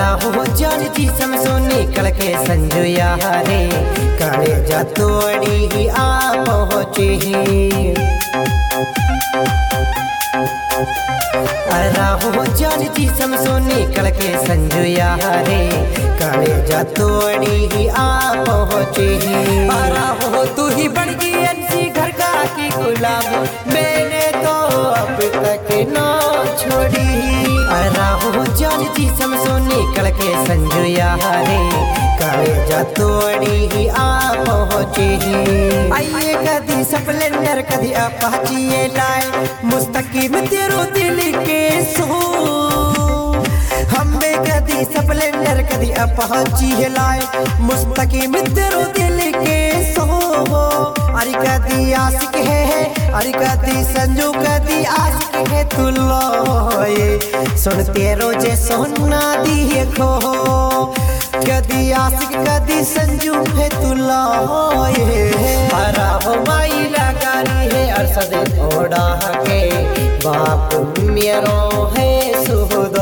हो जान जी समझो निकल के संजू यारे काले जा तोड़ी ही आ पहुँचे हो जान जी समझो निकल के संजू यारे काले जा तोड़ी ही आ पहुँचे हो तू ही बढ़ गई अंशी घर का की गुलाब मैंने तो अब तक ना छोड़ी हो जान जी समझो निकल के संजू यारे काले जा तोड़ी ही आ पहुँचे आइए कदी स्प्लेंडर कदी अपाची लाए मुस्तकीम तेरो दिल के सो हमें कदी स्प्लेंडर कदी अपाची लाए मुस्तकीम तेरो दिल के सो अरे कदी आशिक है अरे कदी संजू कदी आशिक है तू लो सुन तेरो जे सोना दिए खो कदी आशिक कदी संजू है तू लो हरा हो माई लगारी है अरसद ओढ़ा के बाप मेरो है सुहदो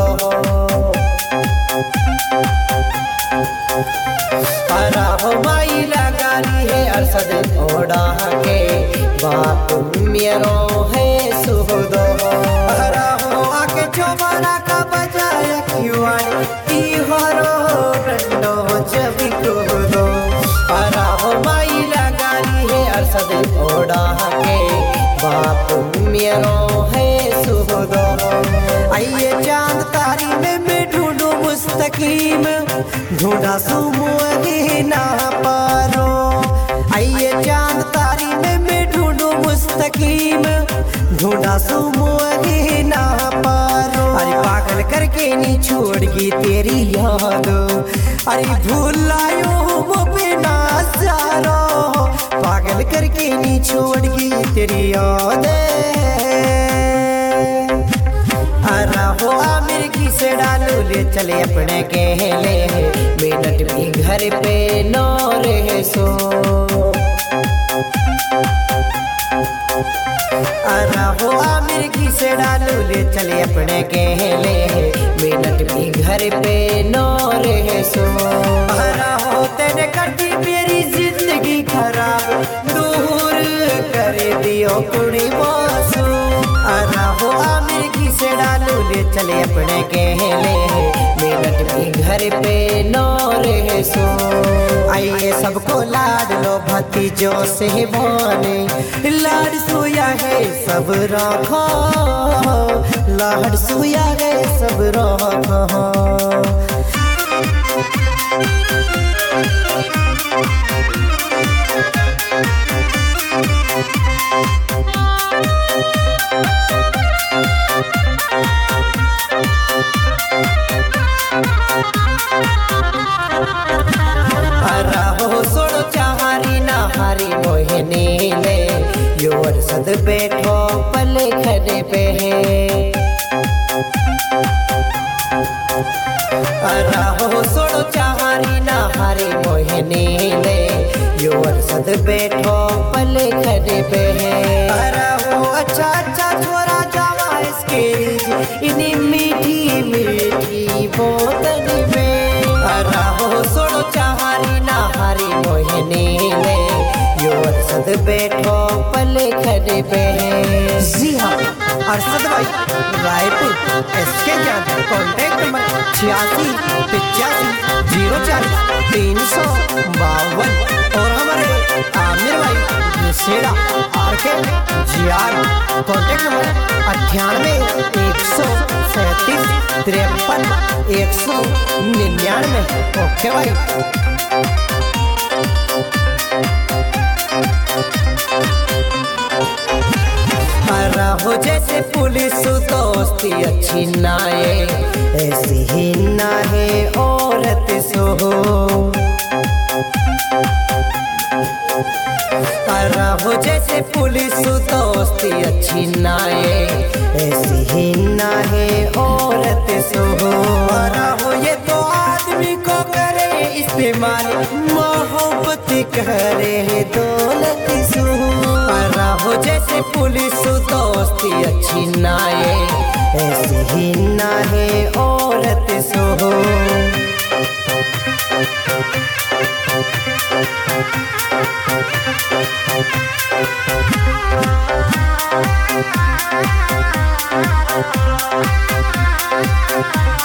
हरा हो माई लगारी है अरसद ओढ़ा के बाप मेरो है सुहदो हरा हो आके चौबारा का बजाया क्यों ती हरो डंडो जब को दो हरा हो माई लगारी है अरसद ओढ़ा के बाप मेरो है सुहदो आइए चांद तारी में मैं ढूंढूं मुस्तकीम ढूंढा सुमुए ना पारो आइए चांद तारी में मैं ढूंढूं मुस्तकीम ढूंढा सुमुए ना पारो अरे पागल करके नहीं छोड़ गई तेरी याद अरे भूलायो वो बिना सारो पागल करके नहीं छोड़ गई तेरी याद अरा हो आमिर की से डालू ले चले अपने कहले मिनट भी घर पे नो रहे सो अरा हो आमिर की से डालू ले चले अपने कहले मिनट भी घर पे नो रहे सो अरा हो तेने कर दी मेरी जिंदगी खराब दूर कर दियो कुड़ी बासू अरा हो आमिर की से डालू ले चले अपने कहले मिनट भी घर पे नो रहे सो आइए सबको लाड लो भतीजों से बने लाड सोया है सब रखो लाड सोया है सब रखो हो सोड़ो चाहारी ना हारी मोहिनी ले योर सद बैठो पल खड़े पे है हो सोड़ो चाहारी ना हारी मोहिनी ले योर सद बैठो पल खड़े पे है हो अच्छा अच्छा छोरा जावा इसके इन्हीं मीठी मीठी बोतल में हो सोड़ो चाहारी ना हारी मोहिनी ले योर सद बैठो पल खड़े पे जी हाँ अरशद भाई रायपुर एसके जान कॉन्टैक्ट नंबर 868504 और हमारे आमिर भाई सेड़ा RK GR contact number 98 137 53 199 okay भाई हो जैसे पुलिस दोस्ती अच्छी नाए ऐसी ही ना है औरत सो हो जैसे पुलिस दोस्ती अच्छी नाए ऐसी ही ना है औरत सो हो ये तो आदमी को करे इस्तेमाल मोहब्बत करे दौलत सो हो जैसे पुलिस दोस्ती अच्छी नाए ऐसी ही ना है औरत सो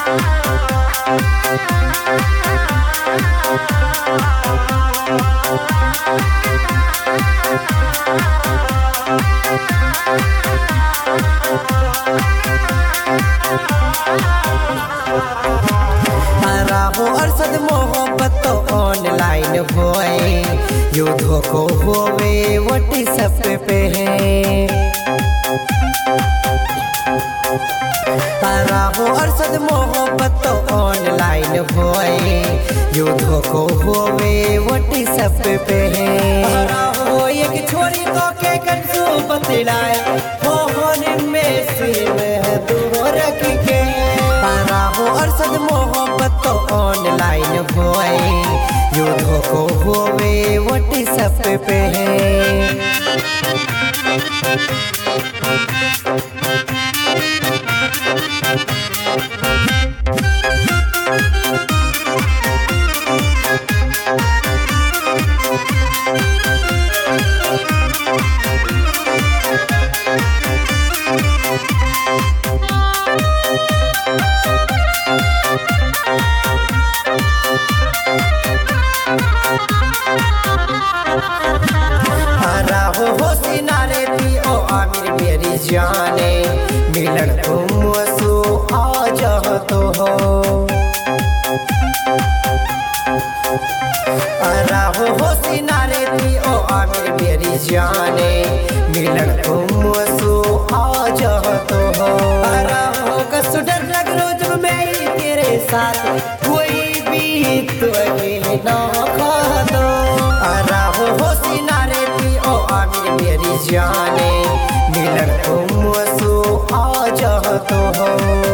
राहो अरशद मोहब्बत तो ऑनलाइन होए युद्धों को होवे व्हाट्सएप पे है। राहो अरशद मोहब्बत तो ऑनलाइन होए युद्धों को होवे व्हाट्सएप पे है। राहो एक छोरी तो के कंसू बतलाए हो होने में सिम दूर रख के। राहो अरशद मोहब्बत तो ऑनलाइन होए युद्धों को होवे व्हाट्सएप पे है। राहो हो सिनारे पी ओ आमिर मेरी जाने मिलन तुम सो आ जाओ तो हो। राहो हो सिनारे पी ओ आमिर मेरी जाने मिलन तुम सो आ जाओ तो हो। राहो का सुडर लग रोज मैं तेरे साथ कोई भी तो ना खा दो। राहो हो सिनारे पी ओ आमिर मेरी जाने मिलन तुम सो आ जाओ तो हो।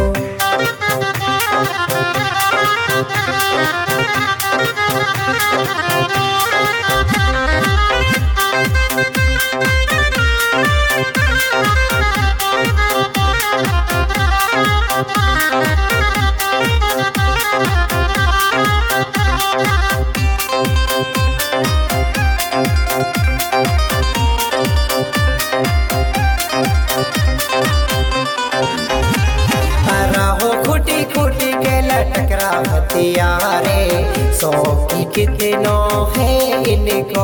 राहो खुटी खुटी के लटकरा हथियारे सौ की कितनो है इनको।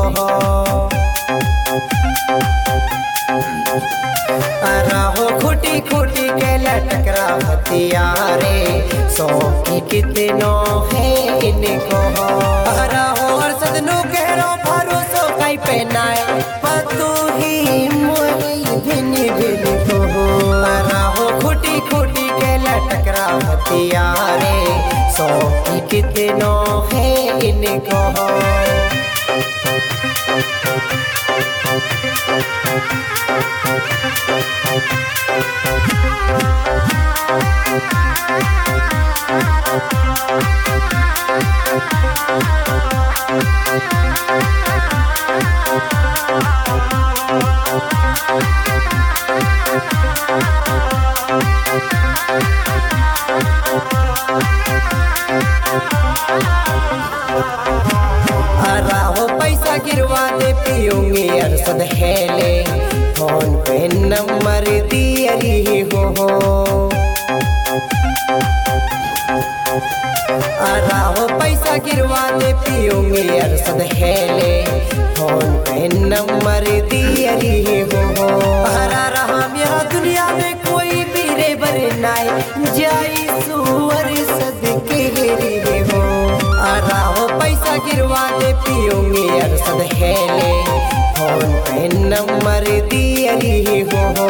राहो खुटी खुटी के लटकरा हथियारे सौ की कितनो है इनको। राहो अरशद नु कहरो भरोसो कई पहनाए पतू ही मोही भिनी भिनी को। राहो खुटी खुटी के लटकरा हथियारे सौ की कितनो है इनको। राहो पैसा गिरवा दे पियूंगी अरशद हेले फोन पे नंबर दियरी हो। राहो पैसा गिरवा दे पियूंगी अरशद हेले फोन पे नंबर दियरी हो। हरा रहा मेरा दुनिया में कोई मेरे बरे नाई जाई सुअर सदके रे हो। राहो पैसा गिरवा दे पियूंगी अरशद हेले फोन पे नंबर दियरी हो।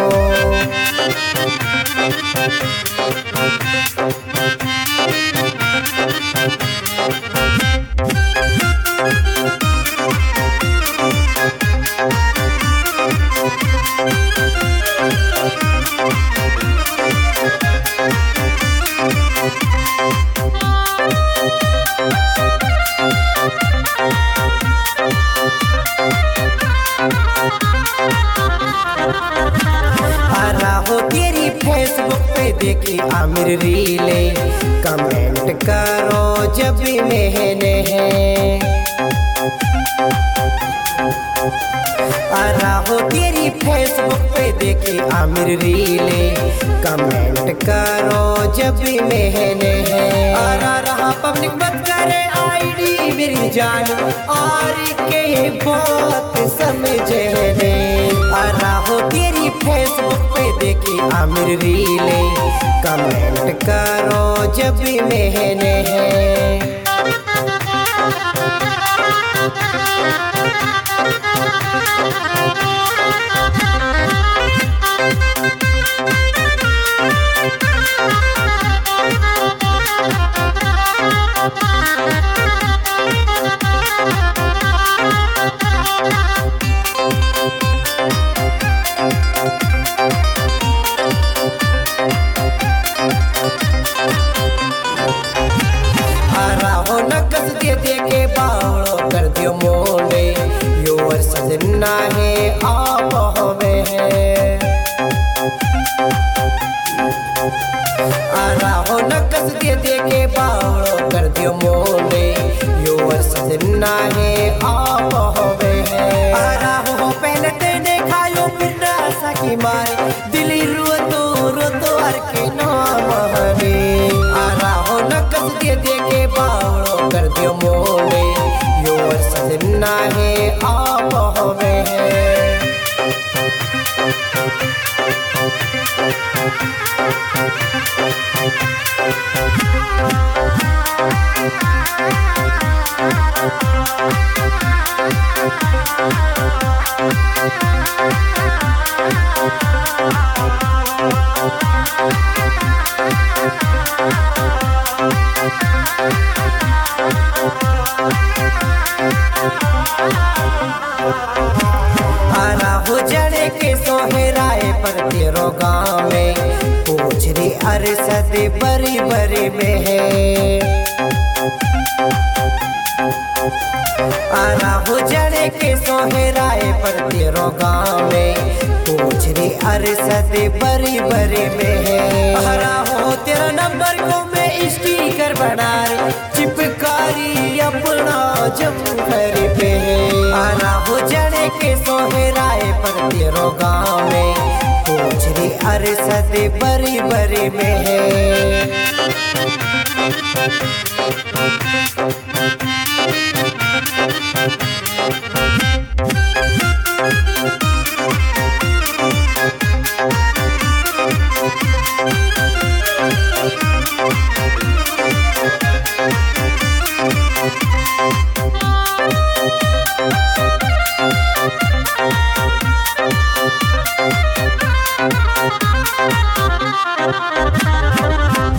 राहो तेरी फेसबुक पे देखी आमिर रीले कमेंट करो जब भी मैंने है। राहो तेरी फेसबुक पे देखी आमिर रीले कमेंट करो जब भी मैंने है। पब्लिक मत करे आईडी मेरी जान और के बात समझे ले। राहो तेरी फेसबुक पे देखी आमिर रीले, कमेंट करो जब भी मैंने है। राहो नकस दे के बावड़ो कर दियो मोने, योर सजना है आप हमें है। राहो नकस दे के बावड़ो कर दियो मोने, योर सजना है आप हमें है। राहो पहले तेने खायो फिर ना सकी मारे, दिली रो तो हर के नाम हरे। राहो नकस दे के बावड़ो कर दियो मोने, योर सजना है आप हमें है। राहो जड़े के सोहराए पर तेरो गाँव में, पूछ री अरसद बरी बरी में है। राहो जड़े के सोहराए पर तेरो गाँव में, पूछ री अरसद बरी बरी में है। राहो तेरा नंबर को मैं स्टिकर बना रे, चिपकारी अपना जमकर पे है। राहो जड़े के सोहराए पर तेरो गाँव में, पूछ री अरसद बरी बरी में है।